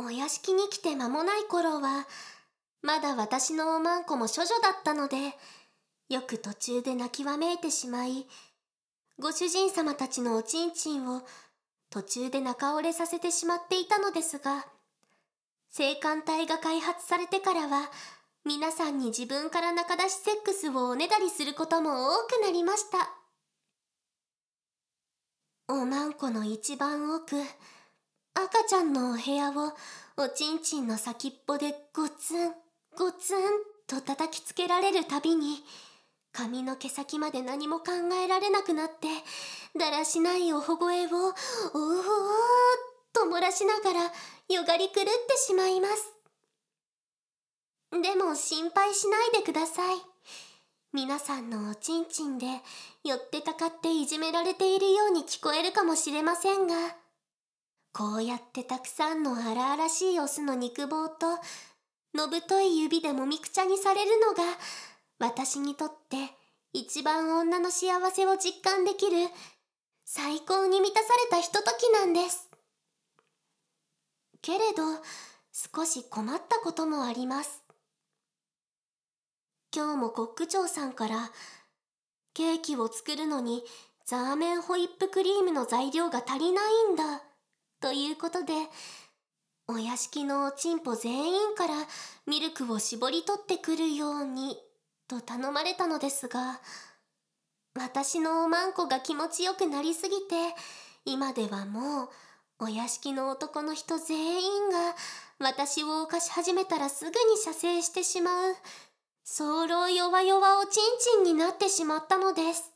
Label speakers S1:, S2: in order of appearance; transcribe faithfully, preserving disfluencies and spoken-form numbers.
S1: お屋敷に来て間もない頃は、まだ私のおまんこも処女だったので、よく途中で泣きわめいてしまい、ご主人様たちのおちんちんを途中で中折れさせてしまっていたのですが、性感帯が開発されてからは、皆さんに自分から中出しセックスをおねだりすることも多くなりました。おまんこの一番奥、赤ちゃんのお部屋をおちんちんの先っぽでゴツンゴツンと叩きつけられるたびに、髪の毛先まで何も考えられなくなって、だらしないおほ声をおーおーっと漏らしながらよがり狂ってしまいます。でも心配しないでください。皆さんのおちんちんで寄ってたかっていじめられているように聞こえるかもしれませんが、こうやってたくさんの荒々しいオスの肉棒とのぶとい指でもみくちゃにされるのが、私にとって一番女の幸せを実感できる最高に満たされたひとときなんです。けれど少し困ったこともあります。今日もコック長さんからケーキを作るのにザーメンホイップクリームの材料が足りないんだということで、お屋敷のおちんぽ全員からミルクを絞り取ってくるようにと頼まれたのですが、私のおまんこが気持ちよくなりすぎて、今ではもうお屋敷の男の人全員が私を犯し始めたらすぐに射精してしまう、早漏弱々おちんちんになってしまったのです。